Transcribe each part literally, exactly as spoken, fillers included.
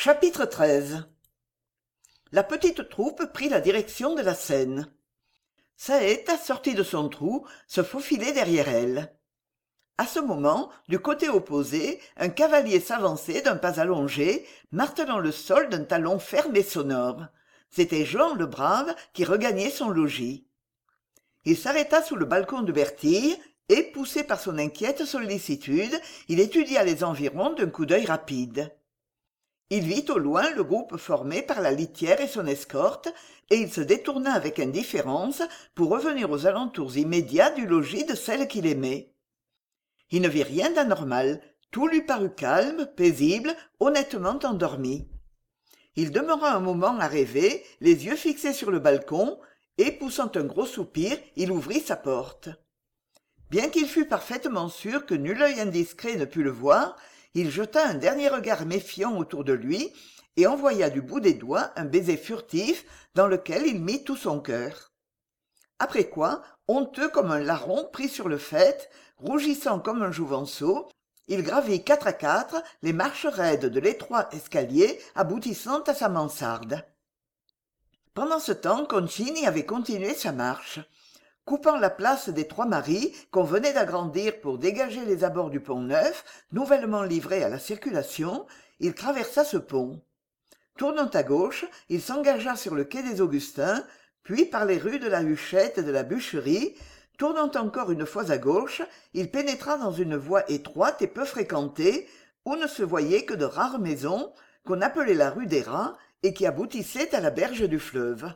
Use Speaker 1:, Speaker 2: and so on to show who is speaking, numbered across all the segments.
Speaker 1: Chapitre treize. La petite troupe prit la direction de la Seine. Saète, sortie de son trou, se faufilait derrière elle. À ce moment, du côté opposé, un cavalier s'avançait d'un pas allongé, martelant le sol d'un talon ferme et sonore. C'était Jean le Brave qui regagnait son logis. Il s'arrêta sous le balcon de Bertille, et, poussé par son inquiète sollicitude, il étudia les environs d'un coup d'œil rapide. Il vit au loin le groupe formé par la litière et son escorte, et il se détourna avec indifférence pour revenir aux alentours immédiats du logis de celle qu'il aimait. Il ne vit rien d'anormal, tout lui parut calme, paisible, honnêtement endormi. Il demeura un moment à rêver, les yeux fixés sur le balcon, et, poussant un gros soupir, il ouvrit sa porte. Bien qu'il fût parfaitement sûr que nul œil indiscret ne pût le voir, il jeta un dernier regard méfiant autour de lui et envoya du bout des doigts un baiser furtif dans lequel il mit tout son cœur. Après quoi, honteux comme un larron pris sur le faîte, rougissant comme un jouvenceau, il gravit quatre à quatre les marches raides de l'étroit escalier aboutissant à sa mansarde. Pendant ce temps, Concini avait continué sa marche. Coupant la place des Trois-Maries, qu'on venait d'agrandir pour dégager les abords du Pont-Neuf, nouvellement livré à la circulation, il traversa ce pont. Tournant à gauche, il s'engagea sur le quai des Augustins, puis par les rues de la Huchette et de la Bûcherie. Tournant encore une fois à gauche, il pénétra dans une voie étroite et peu fréquentée, où ne se voyaient que de rares maisons, qu'on appelait la rue des Rats, et qui aboutissaient à la berge du fleuve.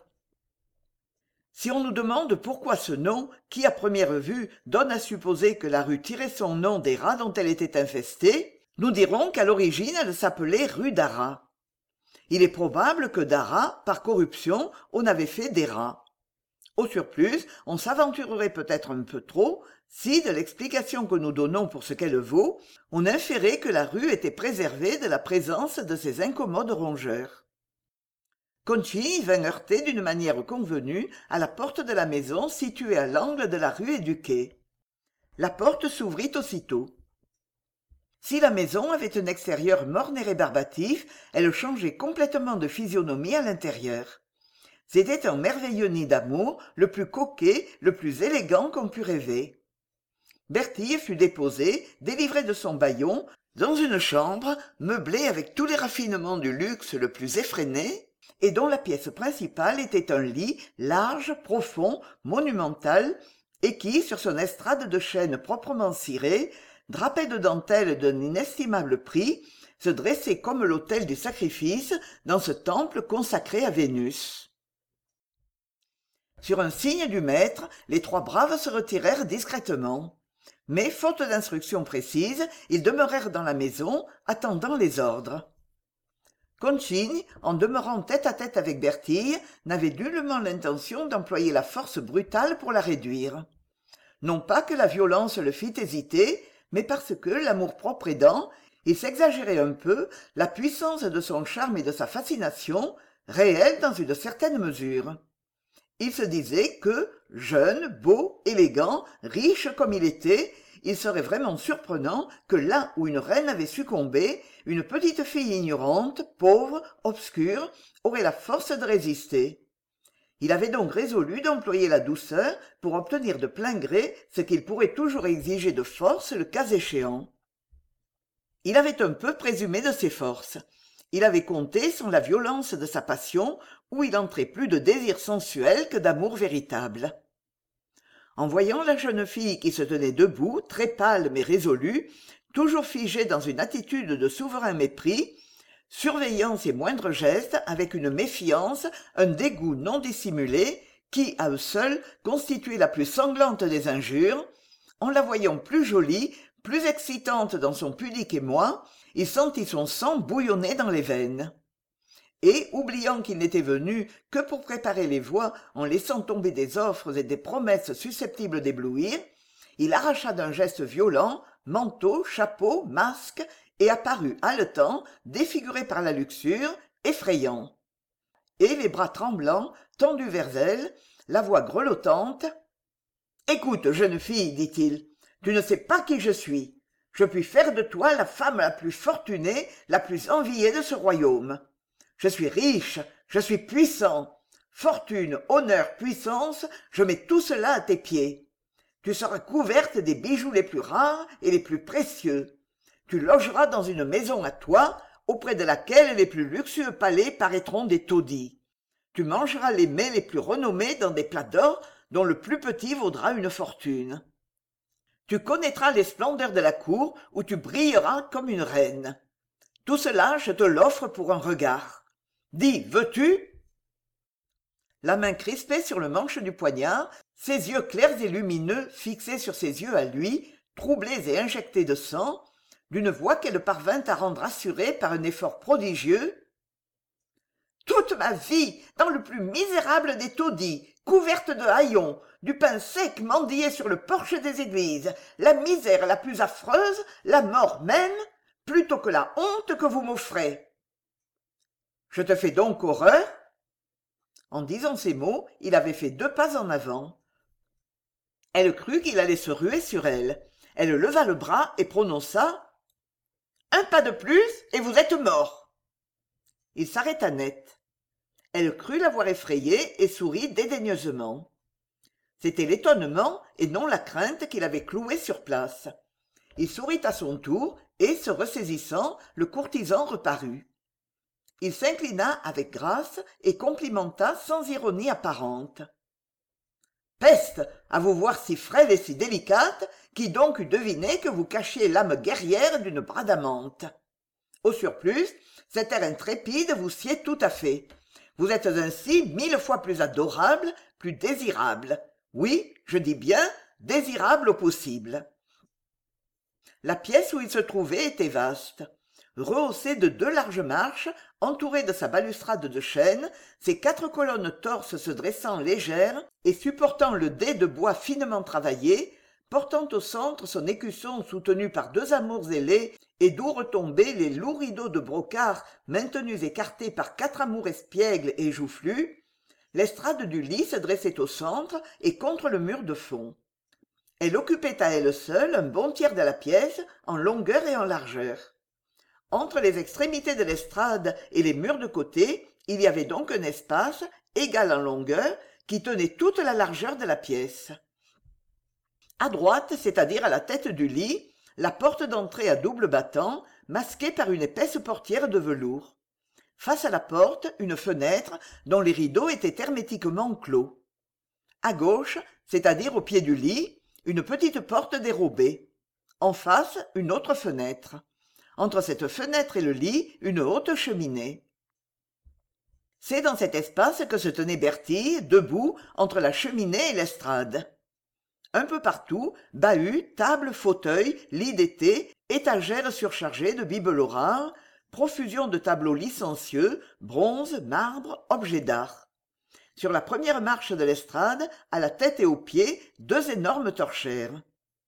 Speaker 1: Si on nous demande pourquoi ce nom, qui à première vue donne à supposer que la rue tirait son nom des rats dont elle était infestée, nous dirons qu'à l'origine elle s'appelait rue d'Arras. Il est probable que d'Arras, par corruption, on avait fait des rats. Au surplus, on s'aventurerait peut-être un peu trop si, de l'explication que nous donnons pour ce qu'elle vaut, on inférait que la rue était préservée de la présence de ces incommodes rongeurs. Concini vint heurter d'une manière convenue à la porte de la maison située à l'angle de la rue et du quai. La porte s'ouvrit aussitôt. Si la maison avait un extérieur morne et rébarbatif, elle changeait complètement de physionomie à l'intérieur. C'était un merveilleux nid d'amour, le plus coquet, le plus élégant qu'on pût rêver. Bertille fut déposée, délivrée de son bâillon, dans une chambre meublée avec tous les raffinements du luxe le plus effréné, et dont la pièce principale était un lit large, profond, monumental, et qui, sur son estrade de chêne proprement cirée, drapé de dentelles d'un inestimable prix, se dressait comme l'autel du sacrifice dans ce temple consacré à Vénus. Sur un signe du maître, les trois braves se retirèrent discrètement. Mais, faute d'instructions précises, ils demeurèrent dans la maison, attendant les ordres. Concini, en demeurant tête à tête avec Bertille, n'avait nullement l'intention d'employer la force brutale pour la réduire. Non pas que la violence le fît hésiter, mais parce que, l'amour-propre aidant, il s'exagérait un peu la puissance de son charme et de sa fascination, réelle dans une certaine mesure. Il se disait que, jeune, beau, élégant, riche comme il était, il serait vraiment surprenant que là où une reine avait succombé, une petite fille ignorante, pauvre, obscure, aurait la force de résister. Il avait donc résolu d'employer la douceur pour obtenir de plein gré ce qu'il pourrait toujours exiger de force le cas échéant. Il avait un peu présumé de ses forces. Il avait compté sur la violence de sa passion, où il entrait plus de désir sensuel que d'amour véritable. En voyant la jeune fille qui se tenait debout, très pâle mais résolue, toujours figée dans une attitude de souverain mépris, surveillant ses moindres gestes avec une méfiance, un dégoût non dissimulé, qui, à eux seuls, constituait la plus sanglante des injures, en la voyant plus jolie, plus excitante dans son pudique émoi, il sentit son sang bouillonner dans les veines. Et, oubliant qu'il n'était venu que pour préparer les voies en laissant tomber des offres et des promesses susceptibles d'éblouir, il arracha d'un geste violent manteau, chapeau, masque, et apparut haletant, défiguré par la luxure, effrayant. Et, les bras tremblants, tendus vers elle, la voix grelottante, « Écoute, jeune fille, dit-il, tu ne sais pas qui je suis. Je puis faire de toi la femme la plus fortunée, la plus enviée de ce royaume. Je suis riche, je suis puissant. Fortune, honneur, puissance, je mets tout cela à tes pieds. Tu seras couverte des bijoux les plus rares et les plus précieux. Tu logeras dans une maison à toi, auprès de laquelle les plus luxueux palais paraîtront des taudis. Tu mangeras les mets les plus renommés dans des plats d'or dont le plus petit vaudra une fortune. Tu connaîtras les splendeurs de la cour où tu brilleras comme une reine. Tout cela, je te l'offre pour un regard. Dis, veux-tu ? La main crispée sur le manche du poignard, ses yeux clairs et lumineux fixés sur ses yeux à lui, troublés et injectés de sang, d'une voix qu'elle parvint à rendre assurée par un effort prodigieux. « Toute ma vie, dans le plus misérable des taudis, couverte de haillons, du pain sec mendié sur le porche des églises, la misère la plus affreuse, la mort même, plutôt que la honte que vous m'offrez. Je te fais donc horreur ?» En disant ces mots, il avait fait deux pas en avant. Elle crut qu'il allait se ruer sur elle. Elle leva le bras et prononça « Un pas de plus et vous êtes mort !» Il s'arrêta net. Elle crut l'avoir effrayé et sourit dédaigneusement. C'était l'étonnement et non la crainte qui l'avait cloué sur place. Il sourit à son tour et, se ressaisissant, le courtisan reparut. Il s'inclina avec grâce et complimenta sans ironie apparente. « Peste, à vous voir si frêle et si délicate, qui donc eût deviné que vous cachiez l'âme guerrière d'une Bradamante ? Au surplus, cet air intrépide vous sied tout à fait. Vous êtes ainsi mille fois plus adorable, plus désirable. Oui, je dis bien désirable au possible. » La pièce où il se trouvait était vaste. Rehaussée de deux larges marches, entourée de sa balustrade de chêne, ses quatre colonnes torses se dressant légères et supportant le dais de bois finement travaillé, portant au centre son écusson soutenu par deux amours ailés et d'où retombaient les lourds rideaux de brocart maintenus écartés par quatre amours espiègles et joufflus, l'estrade du lit se dressait au centre et contre le mur de fond. Elle occupait à elle seule un bon tiers de la pièce, en longueur et en largeur. Entre les extrémités de l'estrade et les murs de côté, il y avait donc un espace, égal en longueur, qui tenait toute la largeur de la pièce. À droite, c'est-à-dire à la tête du lit, la porte d'entrée à double battant, masquée par une épaisse portière de velours. Face à la porte, une fenêtre, dont les rideaux étaient hermétiquement clos. À gauche, c'est-à-dire au pied du lit, une petite porte dérobée. En face, une autre fenêtre. Entre cette fenêtre et le lit, une haute cheminée. C'est dans cet espace que se tenait Bertille, debout, entre la cheminée et l'estrade. Un peu partout, bahuts, tables, fauteuils, lits d'été, étagères surchargées de bibelots rares, profusion de tableaux licencieux, bronze, marbre, objets d'art. Sur la première marche de l'estrade, à la tête et aux pieds, deux énormes torchères.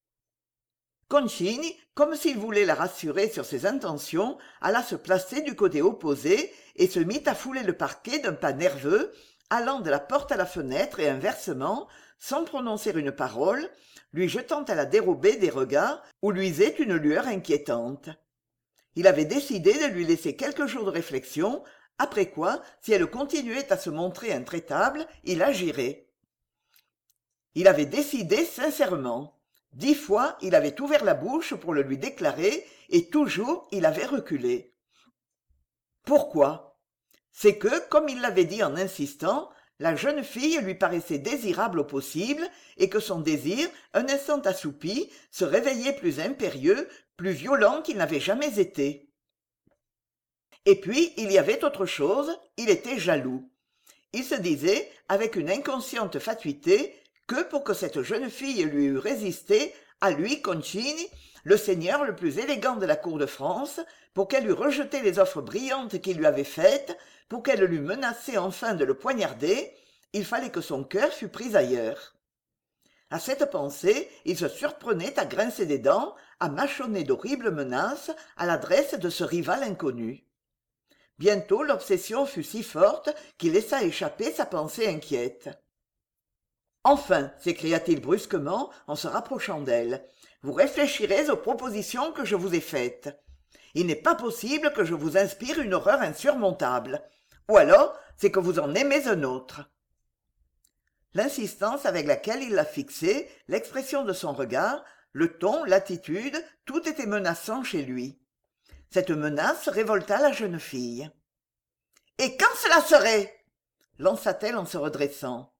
Speaker 1: Concini, comme s'il voulait la rassurer sur ses intentions, alla se placer du côté opposé et se mit à fouler le parquet d'un pas nerveux, allant de la porte à la fenêtre et inversement, sans prononcer une parole, lui jetant à la dérobée des regards où luisait une lueur inquiétante. Il avait décidé de lui laisser quelques jours de réflexion, après quoi, si elle continuait à se montrer intraitable, il agirait. Il avait décidé sincèrement. Dix fois, il avait ouvert la bouche pour le lui déclarer, et toujours il avait reculé. Pourquoi ? C'est que, comme il l'avait dit en insistant, la jeune fille lui paraissait désirable au possible, et que son désir, un instant assoupi, se réveillait plus impérieux, plus violent qu'il n'avait jamais été. Et puis, il y avait autre chose, il était jaloux. Il se disait, avec une inconsciente fatuité, que pour que cette jeune fille lui eût résisté, à lui, Concini, le seigneur le plus élégant de la cour de France, pour qu'elle eût rejeté les offres brillantes qu'il lui avait faites, pour qu'elle l'eût menacé enfin de le poignarder, il fallait que son cœur fût pris ailleurs. À cette pensée, il se surprenait à grincer des dents, à mâchonner d'horribles menaces à l'adresse de ce rival inconnu. Bientôt l'obsession fut si forte qu'il laissa échapper sa pensée inquiète. « Enfin !» s'écria-t-il brusquement en se rapprochant d'elle. « vous réfléchirez aux propositions que je vous ai faites. Il n'est pas possible que je vous inspire une horreur insurmontable. Ou alors, c'est que vous en aimez un autre. » L'insistance avec laquelle il la fixait, l'expression de son regard, le ton, l'attitude, tout était menaçant chez lui. Cette menace révolta la jeune fille. « Et quand cela serait ?» lança-t-elle en se redressant.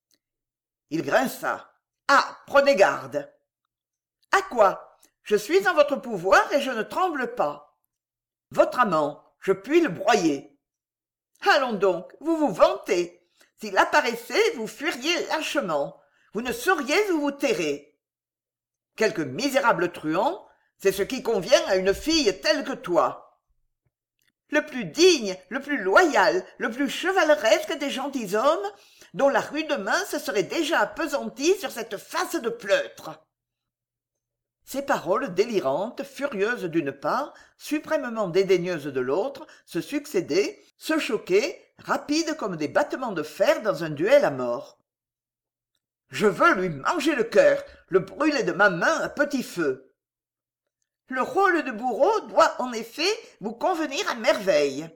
Speaker 1: Il grinça. « Ah, prenez garde !»« À quoi ? Je suis en votre pouvoir et je ne tremble pas. Votre amant, je puis le broyer. Allons donc, vous vous vantez. S'il apparaissait, vous fuiriez lâchement. Vous ne sauriez où vous terrer. Quelque misérable truand, c'est ce qui convient à une fille telle que toi. Le plus digne, le plus loyal, le plus chevaleresque des gentilshommes, dont la rude main se serait déjà appesantie sur cette face de pleutre. » Ces paroles délirantes, furieuses d'une part, suprêmement dédaigneuses de l'autre, se succédaient, se choquaient, rapides comme des battements de fer dans un duel à mort. « Je veux lui manger le cœur, le brûler de ma main à petit feu. » Le rôle de bourreau doit, en effet, vous convenir à merveille.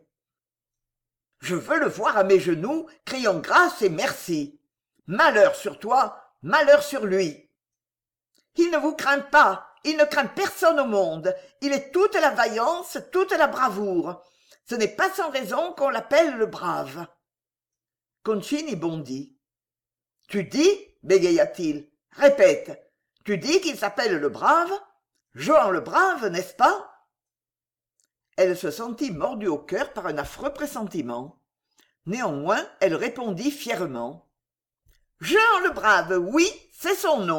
Speaker 1: Je veux le voir à mes genoux, criant grâce et merci. Malheur sur toi, malheur sur lui. Il ne vous craint pas, il ne craint personne au monde, il est toute la vaillance, toute la bravoure. Ce n'est pas sans raison qu'on l'appelle le brave. Concini bondit. « Tu dis, bégaya-t-il, répète, tu dis qu'il s'appelle le brave ? Jehan le brave, n'est-ce pas ?» Elle se sentit mordue au cœur par un affreux pressentiment. Néanmoins, elle répondit fièrement. « Jehan le brave, oui, c'est son nom. »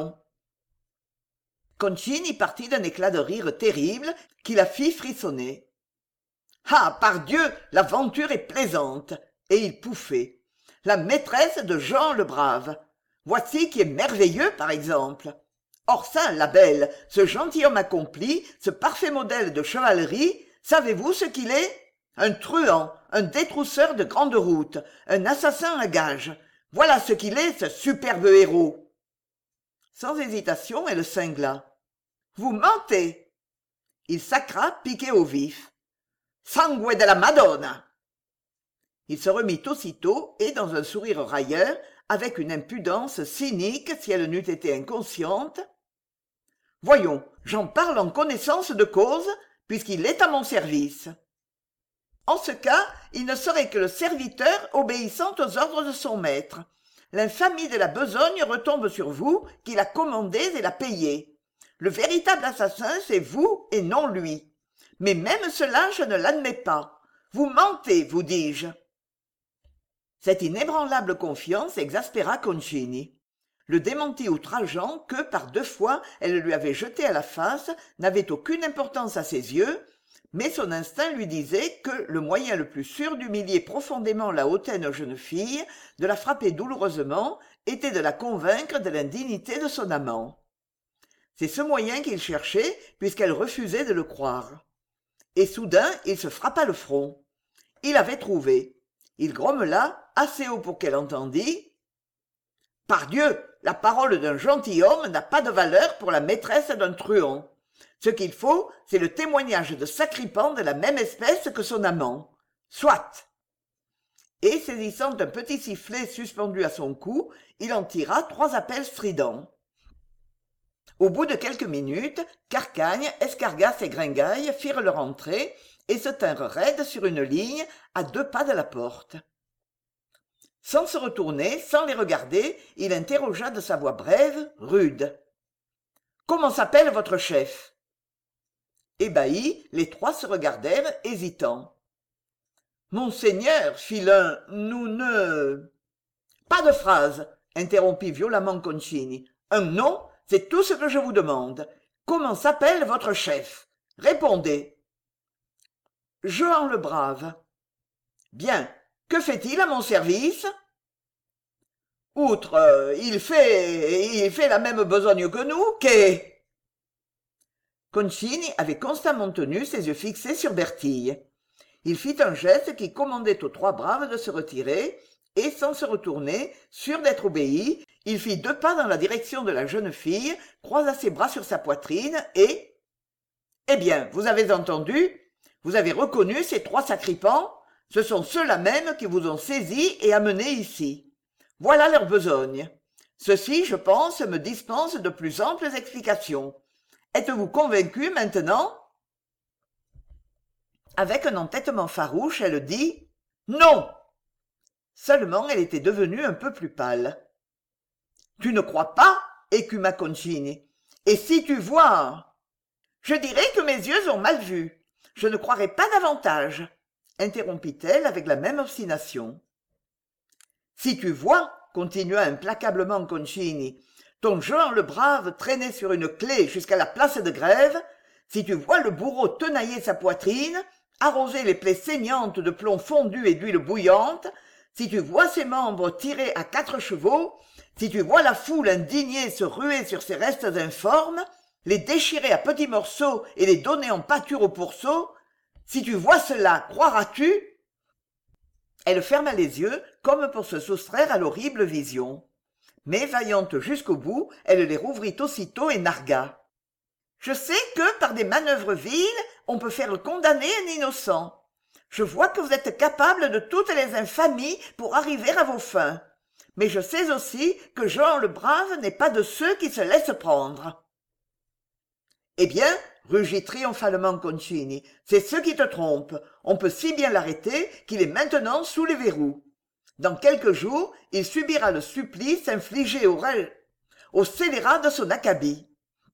Speaker 1: Concini partit d'un éclat de rire terrible qui la fit frissonner. « Ah, pardieu, l'aventure est plaisante !» Et il pouffait. « La maîtresse de Jehan le brave. Voici qui est merveilleux, par exemple. Or ça, la belle, ce gentilhomme accompli, ce parfait modèle de chevalerie, savez-vous ce qu'il est ? Un truand, un détrousseur de grande route, un assassin à gages. Voilà ce qu'il est, ce superbe héros. » Sans hésitation, elle cingla. « Vous mentez !» Il sacra, piqué au vif. « Sangue de la Madonna !» Il se remit aussitôt et, dans un sourire railleur, avec une impudence cynique si elle n'eût été inconsciente. « Voyons, j'en parle en connaissance de cause, puisqu'il est à mon service. En ce cas, il ne serait que le serviteur obéissant aux ordres de son maître. L'infamie de la besogne retombe sur vous, qui la commandez et la payez. Le véritable assassin, c'est vous et non lui. Mais même cela, je ne l'admets pas. Vous mentez, vous dis-je. » Cette inébranlable confiance exaspéra Concini. Le démenti outrageant que, par deux fois, elle lui avait jeté à la face n'avait aucune importance à ses yeux, mais son instinct lui disait que le moyen le plus sûr d'humilier profondément la hautaine jeune fille, de la frapper douloureusement, était de la convaincre de l'indignité de son amant. C'est ce moyen qu'il cherchait, puisqu'elle refusait de le croire. Et soudain, il se frappa le front. Il avait trouvé. Il grommela, assez haut pour qu'elle entendît. « Pardieu, la parole d'un gentilhomme n'a pas de valeur pour la maîtresse d'un truand. Ce qu'il faut, c'est le témoignage de sacripants de la même espèce que son amant. Soit !» Et saisissant un petit sifflet suspendu à son cou, il en tira trois appels stridents. Au bout de quelques minutes, Carcagne, Escargas et Gringaille firent leur entrée et se tinrent raides sur une ligne à deux pas de la porte. Sans se retourner, sans les regarder, il interrogea de sa voix brève, rude. « Comment s'appelle votre chef ?» Ébahis, les trois se regardèrent, hésitants. « Monseigneur, fit l'un, nous ne... » « Pas de phrase, interrompit violemment Concini. « Un nom, c'est tout ce que je vous demande. Comment s'appelle votre chef ? Répondez. »« Jehan le Brave. »« Bien. Que fait-il à mon service ? » ?»« Outre, euh, il fait... il fait la même besogne que nous, qu'est... » Concini avait constamment tenu ses yeux fixés sur Bertille. Il fit un geste qui commandait aux trois braves de se retirer, et sans se retourner, sûr d'être obéi, Il fit deux pas dans la direction de la jeune fille, croisa ses bras sur sa poitrine et... Eh bien, vous avez entendu? Vous avez reconnu ces trois sacripants? Ce sont ceux-là même qui vous ont saisi et amené ici. Voilà leur besogne. Ceci, je pense, me dispense de plus amples explications. Êtes-vous convaincu maintenant? Avec un entêtement farouche, elle dit « Non !» Seulement, elle était devenue un peu plus pâle. « Tu ne crois pas ?» écuma Concini. « Et si tu vois ?» « Je dirais que mes yeux ont mal vu. Je ne croirais pas davantage, » interrompit-elle avec la même obstination. « Si tu vois, » continua implacablement Concini, « ton Jehan le Brave traîner sur une clé jusqu'à la place de Grève, si tu vois le bourreau tenailler sa poitrine, arroser les plaies saignantes de plomb fondu et d'huile bouillante, si tu vois ses membres tirés à quatre chevaux, si tu vois la foule indignée se ruer sur ces restes informes, les déchirer à petits morceaux et les donner en pâture au pourceau, si tu vois cela, croiras-tu? Elle ferma les yeux comme pour se soustraire à l'horrible vision. Mais, vaillante jusqu'au bout, elle les rouvrit aussitôt et nargua. « Je sais que, par des manœuvres viles, on peut faire condamner un innocent. Je vois que vous êtes capable de toutes les infamies pour arriver à vos fins. Mais je sais aussi que Jehan le Brave n'est pas de ceux qui se laissent prendre. » Eh bien, rugit triomphalement Concini, c'est ce qui te trompe. On peut si bien l'arrêter qu'il est maintenant sous les verrous. Dans quelques jours, il subira le supplice infligé au, au scélérat de son acabit.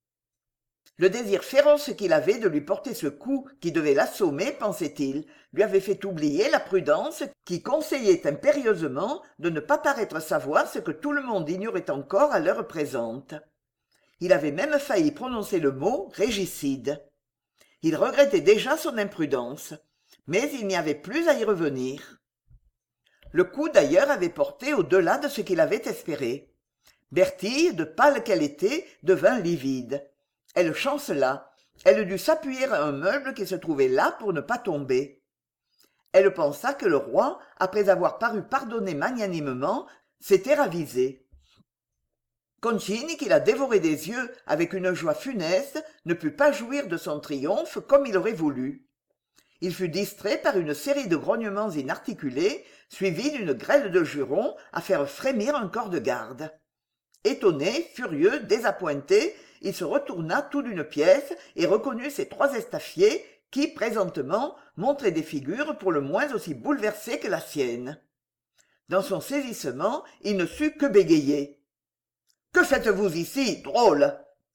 Speaker 1: Le désir féroce qu'il avait de lui porter ce coup qui devait l'assommer, pensait-il, lui avait fait oublier la prudence qui conseillait impérieusement de ne pas paraître savoir ce que tout le monde ignorait encore à l'heure présente. Il avait même failli prononcer le mot régicide. Il regrettait déjà son imprudence, mais il n'y avait plus à y revenir. Le coup d'ailleurs avait porté au-delà de ce qu'il avait espéré. Bertille, de pâle qu'elle était, devint livide. Elle chancela. Elle dut s'appuyer à un meuble qui se trouvait là pour ne pas tomber. Elle pensa que le roi, après avoir paru pardonner magnanimement, s'était ravisé. Concini, qui la dévorait des yeux avec une joie funeste, ne put pas jouir de son triomphe comme il aurait voulu. Il fut distrait par une série de grognements inarticulés, suivis d'une grêle de jurons à faire frémir un corps de garde. Étonné, furieux, désappointé, il se retourna tout d'une pièce et reconnut ses trois estafiers qui, présentement, montraient des figures pour le moins aussi bouleversées que la sienne. Dans son saisissement, il ne sut que bégayer. « Que faites-vous ici, drôle ?»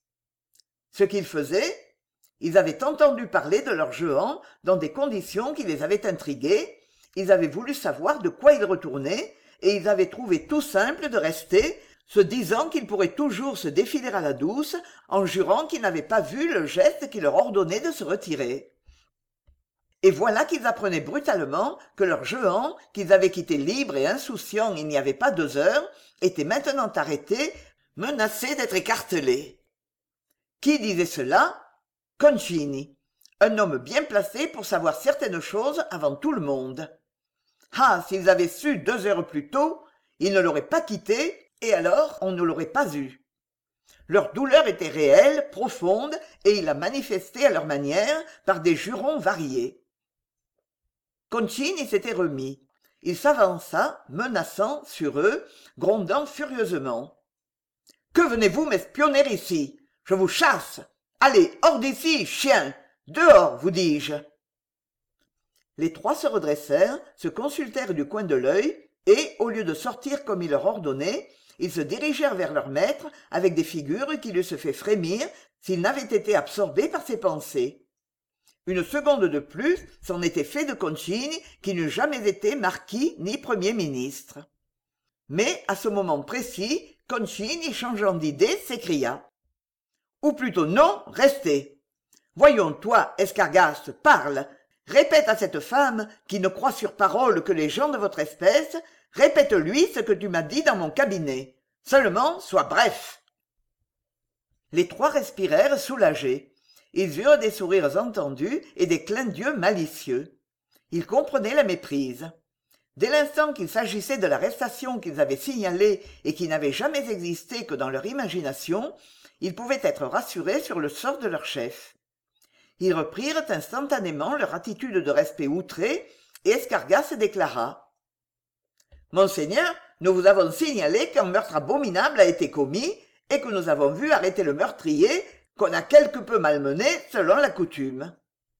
Speaker 1: Ce qu'ils faisaient, ils avaient entendu parler de leur Jehan dans des conditions qui les avaient intrigués, ils avaient voulu savoir de quoi il retournait, et ils avaient trouvé tout simple de rester, se disant qu'ils pourraient toujours se défiler à la douce, en jurant qu'ils n'avaient pas vu le geste qui leur ordonnait de se retirer. Et voilà qu'ils apprenaient brutalement que leur Jehan, qu'ils avaient quitté libre et insouciant il n'y avait pas deux heures, était maintenant arrêté, menacé d'être écartelé. Qui disait cela? Concini, un homme bien placé pour savoir certaines choses avant tout le monde. Ah, s'ils avaient su deux heures plus tôt, ils ne l'auraient pas quitté, et alors on ne l'aurait pas eu. Leur douleur était réelle, profonde, et il la manifestait à leur manière par des jurons variés. Concini s'était remis. Il s'avança, menaçant, sur eux, grondant furieusement. « Que venez-vous m'espionner ici? Je vous chasse! Allez, hors d'ici, chien! Dehors, vous dis-je !» Les trois se redressèrent, se consultèrent du coin de l'œil, et, au lieu de sortir comme il leur ordonnait, ils se dirigèrent vers leur maître avec des figures qui l'eussent fait frémir s'ils n'avaient été absorbés par ses pensées. Une seconde de plus c'en était fait de Concini qui n'eût jamais été marquis ni premier ministre. Mais, à ce moment précis, Concini, changeant d'idée, s'écria. « Ou plutôt non, restez. Voyons, toi, Escargas, parle. Répète à cette femme, qui ne croit sur parole que les gens de votre espèce, répète-lui ce que tu m'as dit dans mon cabinet. Seulement, sois bref. » Les trois respirèrent soulagés. Ils eurent des sourires entendus et des clins d'yeux malicieux. Ils comprenaient la méprise. Dès l'instant qu'il s'agissait de l'arrestation qu'ils avaient signalée et qui n'avait jamais existé que dans leur imagination, ils pouvaient être rassurés sur le sort de leur chef. Ils reprirent instantanément leur attitude de respect outré, et Escargas déclara: « Monseigneur, nous vous avons signalé qu'un meurtre abominable a été commis et que nous avons vu arrêter le meurtrier, qu'on a quelque peu malmené selon la coutume. »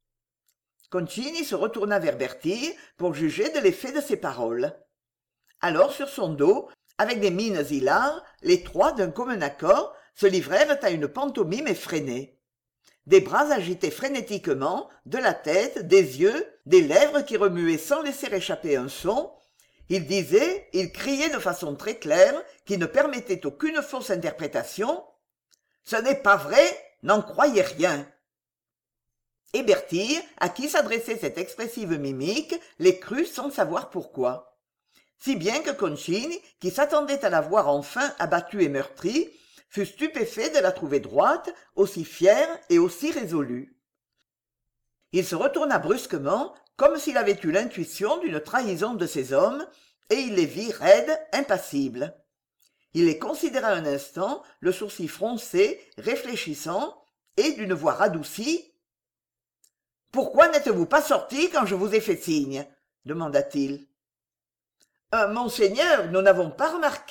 Speaker 1: Concini se retourna vers Bertille pour juger de l'effet de ces paroles. Alors, sur son dos, avec des mines hilares, les trois, d'un commun accord, se livrèrent à une pantomime effrénée. Des bras agités frénétiquement, de la tête, des yeux, des lèvres qui remuaient sans laisser échapper un son. Ils disaient, ils criaient de façon très claire, qui ne permettait aucune fausse interprétation. « Ce n'est pas vrai, n'en croyez rien !» Et Bertille, à qui s'adressait cette expressive mimique, les crut sans savoir pourquoi. Si bien que Concini, qui s'attendait à la voir enfin abattue et meurtrie, fut stupéfait de la trouver droite, aussi fière et aussi résolue. Il se retourna brusquement, comme s'il avait eu l'intuition d'une trahison de ses hommes, et il les vit raides, impassibles. Il les considéra un instant, le sourcil froncé, réfléchissant, et d'une voix radoucie: « Pourquoi n'êtes-vous pas sortis quand je vous ai fait signe ?» demanda-t-il. Euh, « Monseigneur, nous n'avons pas remarqué. »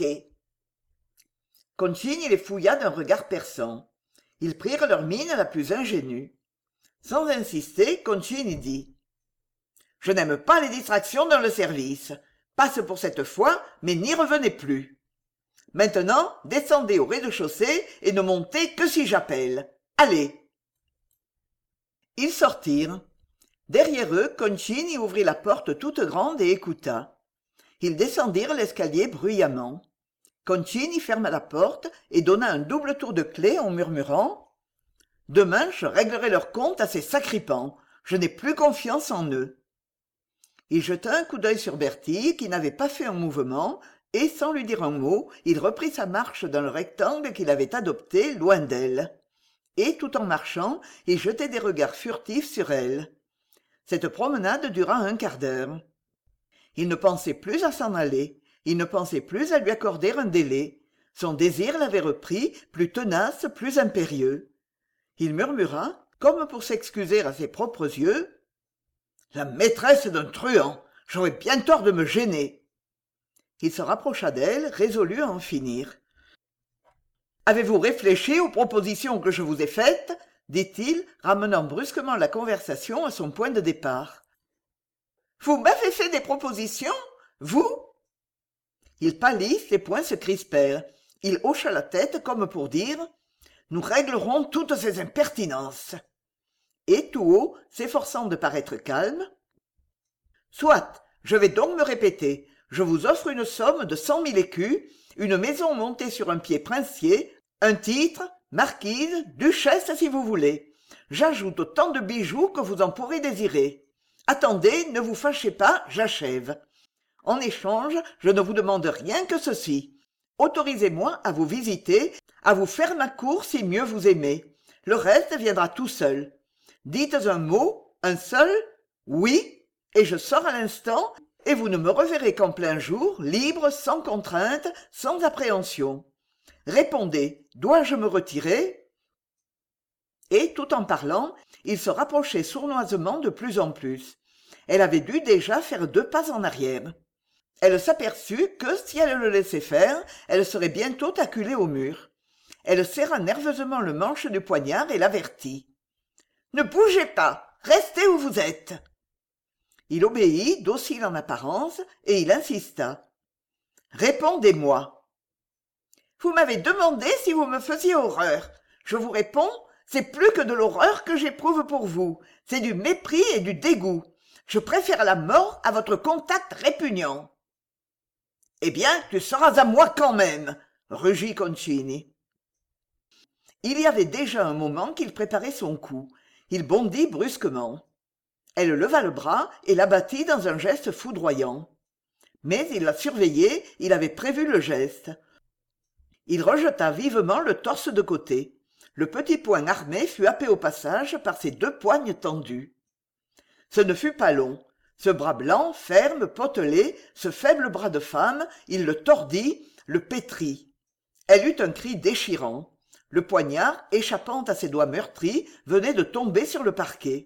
Speaker 1: Concini les fouilla d'un regard perçant. Ils prirent leur mine la plus ingénue. Sans insister, Concini dit: « Je n'aime pas les distractions dans le service. Passe pour cette fois, mais n'y revenez plus. Maintenant, descendez au rez-de-chaussée et ne montez que si j'appelle. Allez !» Ils sortirent. Derrière eux, Concini ouvrit la porte toute grande et écouta. Ils descendirent l'escalier bruyamment. Concini ferma la porte et donna un double tour de clef en murmurant: « Demain, je réglerai leur compte à ces sacripants. Je n'ai plus confiance en eux. » Il jeta un coup d'œil sur Bertille, qui n'avait pas fait un mouvement, et, sans lui dire un mot, il reprit sa marche dans le rectangle qu'il avait adopté, loin d'elle. Et, tout en marchant, il jetait des regards furtifs sur elle. Cette promenade dura un quart d'heure. Il ne pensait plus à s'en aller, il ne pensait plus à lui accorder un délai. Son désir l'avait repris, plus tenace, plus impérieux. Il murmura, comme pour s'excuser à ses propres yeux: « La maîtresse d'un truand, j'aurais bien tort de me gêner. » Il se rapprocha d'elle, résolu à en finir. « Avez-vous réfléchi aux propositions que je vous ai faites ?» dit-il, ramenant brusquement la conversation à son point de départ. « Vous m'avez fait des propositions, vous ?» Il pâlit, ses poings se crispèrent. Il hocha la tête comme pour dire: « Nous réglerons toutes ces impertinences. » Et tout haut, s'efforçant de paraître calme: « Soit, je vais donc me répéter. Je vous offre une somme de cent mille écus, une maison montée sur un pied princier, un titre, marquise, duchesse si vous voulez. J'ajoute autant de bijoux que vous en pourrez désirer. Attendez, ne vous fâchez pas, j'achève. En échange, je ne vous demande rien que ceci. Autorisez-moi à vous visiter, à vous faire ma cour si mieux vous aimez. Le reste viendra tout seul. Dites un mot, un seul, oui, et je sors à l'instant, et vous ne me reverrez qu'en plein jour, libre, sans contrainte, sans appréhension. Répondez, dois-je me retirer ?» Et, tout en parlant, il se rapprochait sournoisement de plus en plus. Elle avait dû déjà faire deux pas en arrière. Elle s'aperçut que, si elle le laissait faire, elle serait bientôt acculée au mur. Elle serra nerveusement le manche du poignard et l'avertit: « Ne bougez pas, restez où vous êtes. » Il obéit, docile en apparence, et il insista: « Répondez-moi. » « Vous m'avez demandé si vous me faisiez horreur. Je vous réponds, c'est plus que de l'horreur que j'éprouve pour vous, c'est du mépris et du dégoût. Je préfère la mort à votre contact répugnant. »« Eh bien, tu seras à moi quand même !» rugit Concini. Il y avait déjà un moment qu'il préparait son coup. Il bondit brusquement. Elle leva le bras et l'abattit dans un geste foudroyant. Mais il la surveillait, il avait prévu le geste. Il rejeta vivement le torse de côté. Le petit poing armé fut happé au passage par ses deux poignes tendues. Ce ne fut pas long. Ce bras blanc, ferme, potelé, ce faible bras de femme, il le tordit, le pétrit. Elle eut un cri déchirant. Le poignard, échappant à ses doigts meurtris, venait de tomber sur le parquet.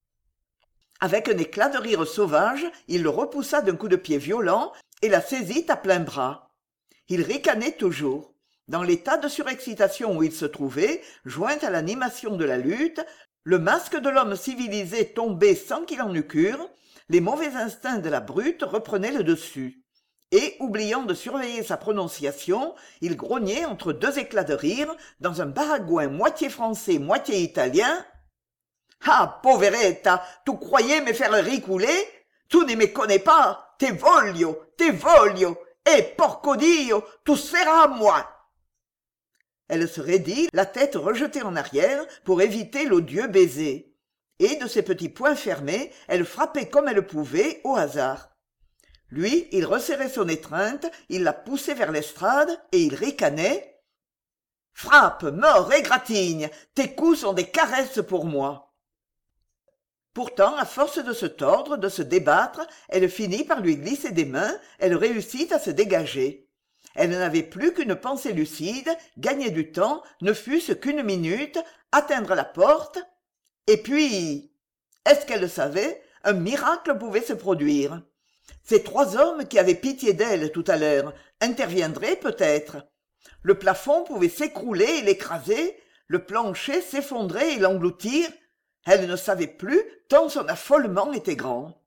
Speaker 1: Avec un éclat de rire sauvage, il le repoussa d'un coup de pied violent et la saisit à plein bras. Il ricanait toujours. Dans l'état de surexcitation où il se trouvait, joint à l'animation de la lutte, le masque de l'homme civilisé tombait sans qu'il en eût cure, les mauvais instincts de la brute reprenaient le dessus. Et, oubliant de surveiller sa prononciation, il grognait entre deux éclats de rire, dans un baragouin moitié français, moitié italien. « Ah, poveretta, tu croyais me faire ricouler? Tu ne me connais pas, te voglio, te voglio, e porco Dio, tu seras à moi !» Elle se raidit, la tête rejetée en arrière, pour éviter l'odieux baiser. Et de ses petits poings fermés, elle frappait comme elle pouvait, au hasard. Lui, il resserrait son étreinte, il la poussait vers l'estrade, et il ricanait. « Frappe, mord, égratigne, tes coups sont des caresses pour moi !» Pourtant, à force de se tordre, de se débattre, elle finit par lui glisser des mains, elle réussit à se dégager. Elle n'avait plus qu'une pensée lucide, gagner du temps, ne fût-ce qu'une minute, atteindre la porte. Et puis, est-ce qu'elle le savait, un miracle pouvait se produire. Ces trois hommes qui avaient pitié d'elle tout à l'heure interviendraient peut-être. Le plafond pouvait s'écrouler et l'écraser, le plancher s'effondrer et l'engloutir. Elle ne savait plus tant son affolement était grand.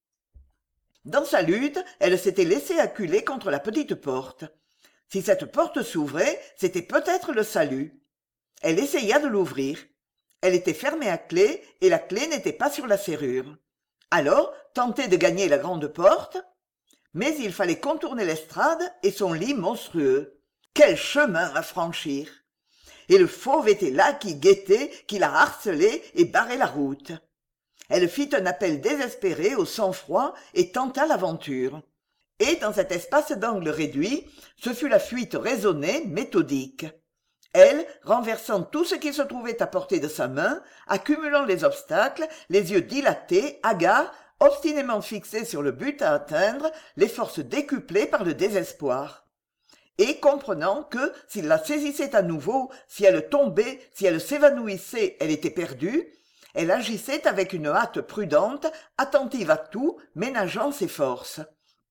Speaker 1: Dans sa lutte, elle s'était laissée acculer contre la petite porte. Si cette porte s'ouvrait, c'était peut-être le salut. Elle essaya de l'ouvrir. Elle était fermée à clé et la clé n'était pas sur la serrure. Alors, tenter de gagner la grande porte, mais il fallait contourner l'estrade et son lit monstrueux. Quel chemin à franchir! Et le fauve était là qui guettait, qui la harcelait et barrait la route. Elle fit un appel désespéré au sang-froid et tenta l'aventure. Et dans cet espace d'angle réduit, ce fut la fuite raisonnée, méthodique. Elle, renversant tout ce qui se trouvait à portée de sa main, accumulant les obstacles, les yeux dilatés, hagards, obstinément fixés sur le but à atteindre, les forces décuplées par le désespoir. Et comprenant que, s'il la saisissait à nouveau, si elle tombait, si elle s'évanouissait, elle était perdue, elle agissait avec une hâte prudente, attentive à tout, ménageant ses forces.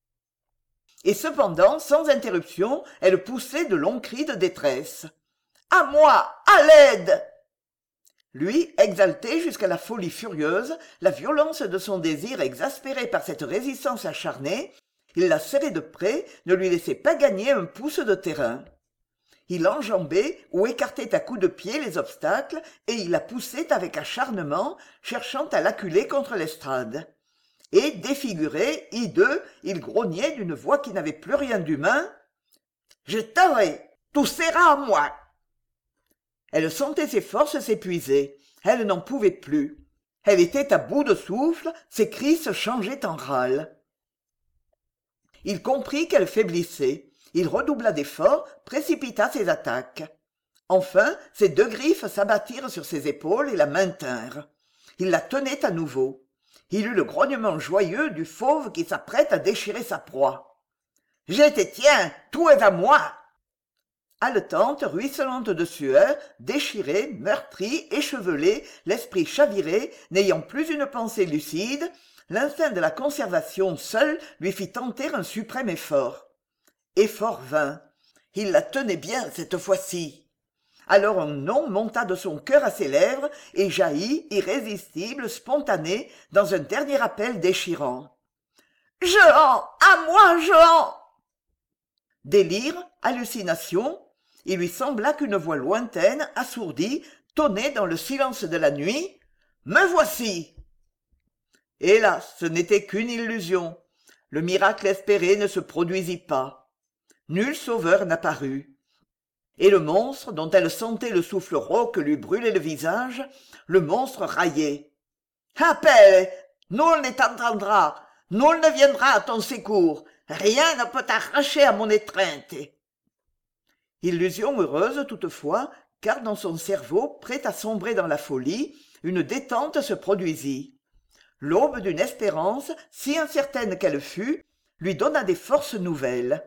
Speaker 1: Et cependant, sans interruption, elle poussait de longs cris de détresse. « À moi! À l'aide !» Lui, exalté jusqu'à la folie furieuse, la violence de son désir exaspéré par cette résistance acharnée, il la serrait de près, ne lui laissait pas gagner un pouce de terrain. Il enjambait ou écartait à coups de pied les obstacles et il la poussait avec acharnement, cherchant à l'acculer contre l'estrade. Et, défiguré, hideux, il grognait d'une voix qui n'avait plus rien d'humain. « Je t'aurai, tout sera à moi !» Elle sentait ses forces s'épuiser. Elle n'en pouvait plus. Elle était à bout de souffle, ses cris se changeaient en râles. Il comprit qu'elle faiblissait. Il redoubla d'efforts, précipita ses attaques. Enfin, ses deux griffes s'abattirent sur ses épaules et la maintinrent. Il la tenait à nouveau. Il eut le grognement joyeux du fauve qui s'apprête à déchirer sa proie. « Je te tiens, tout est à moi !» Haletante, ruisselante de sueur, déchirée, meurtrie, échevelée, l'esprit chaviré, n'ayant plus une pensée lucide, l'instinct de la conservation seul lui fit tenter un suprême effort. Effort vain. Il la tenait bien cette fois-ci. Alors un nom monta de son cœur à ses lèvres et jaillit, irrésistible, spontané, dans un dernier appel déchirant. « Jehan! À moi, Jehan !» Délire, hallucination, il lui sembla qu'une voix lointaine, assourdie, tonnait dans le silence de la nuit. « Me voici !» Hélas, ce n'était qu'une illusion. Le miracle espéré ne se produisit pas. Nul sauveur n'apparut. Et le monstre, dont elle sentait le souffle rauque lui brûler le visage, le monstre raillait. « Appelle! Nul ne t'entendra, nul ne viendra à ton secours, rien ne peut t'arracher à mon étreinte. » Illusion heureuse toutefois, car dans son cerveau, prêt à sombrer dans la folie, une détente se produisit. L'aube d'une espérance, si incertaine qu'elle fût, lui donna des forces nouvelles.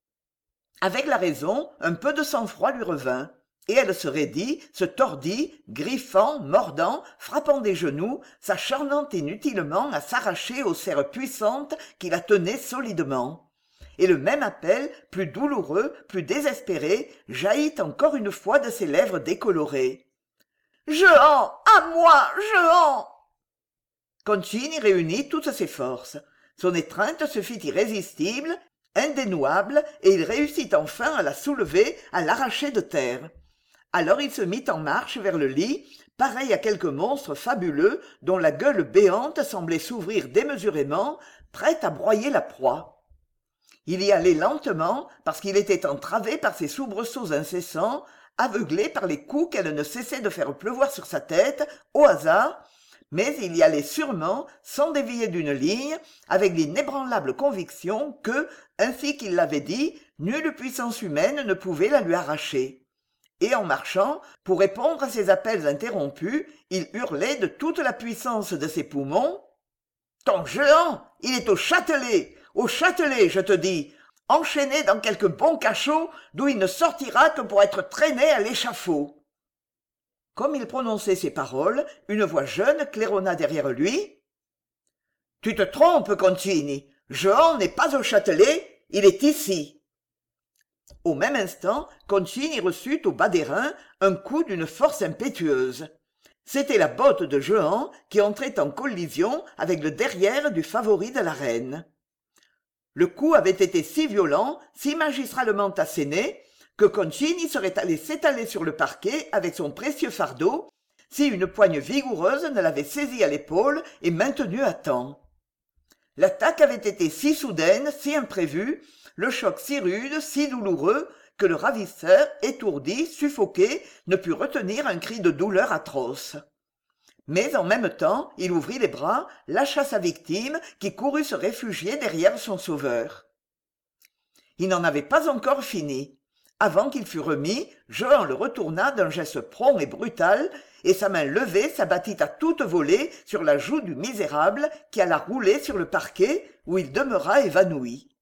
Speaker 1: Avec la raison, un peu de sang-froid lui revint, et elle se raidit, se tordit, griffant, mordant, frappant des genoux, s'acharnant inutilement à s'arracher aux serres puissantes qui la tenaient solidement. Et le même appel, plus douloureux, plus désespéré, jaillit encore une fois de ses lèvres décolorées. « Jehan, à moi, Jehan !» Concini réunit toutes ses forces. Son étreinte se fit irrésistible, indénouable, et il réussit enfin à la soulever, à l'arracher de terre. Alors il se mit en marche vers le lit, pareil à quelque monstre fabuleux dont la gueule béante semblait s'ouvrir démesurément, prête à broyer la proie. Il y allait lentement, parce qu'il était entravé par ses soubresauts incessants, aveuglé par les coups qu'elle ne cessait de faire pleuvoir sur sa tête, au hasard, mais il y allait sûrement, sans dévier d'une ligne, avec l'inébranlable conviction que, ainsi qu'il l'avait dit, nulle puissance humaine ne pouvait la lui arracher. Et en marchant, pour répondre à ses appels interrompus, il hurlait de toute la puissance de ses poumons. « Ton Jehan, il est au Châtelet, au Châtelet, je te dis, enchaîné dans quelque bon cachot d'où il ne sortira que pour être traîné à l'échafaud. » Comme il prononçait ces paroles, une voix jeune claironna derrière lui. « Tu te trompes, Concini, Jehan n'est pas au Châtelet, il est ici. » Au même instant, Concini reçut au bas des reins un coup d'une force impétueuse. C'était la botte de Jehan qui entrait en collision avec le derrière du favori de la reine. Le coup avait été si violent, si magistralement asséné, que Concini serait allé s'étaler sur le parquet avec son précieux fardeau, si une poigne vigoureuse ne l'avait saisi à l'épaule et maintenu à temps. L'attaque avait été si soudaine, si imprévue, le choc si rude, si douloureux, que le ravisseur, étourdi, suffoqué, ne put retenir un cri de douleur atroce. Mais en même temps, il ouvrit les bras, lâcha sa victime, qui courut se réfugier derrière son sauveur. Il n'en avait pas encore fini. Avant qu'il fût remis, Jehan le retourna d'un geste prompt et brutal, et sa main levée s'abattit à toute volée sur la joue du misérable qui alla rouler sur le parquet, où il demeura évanoui.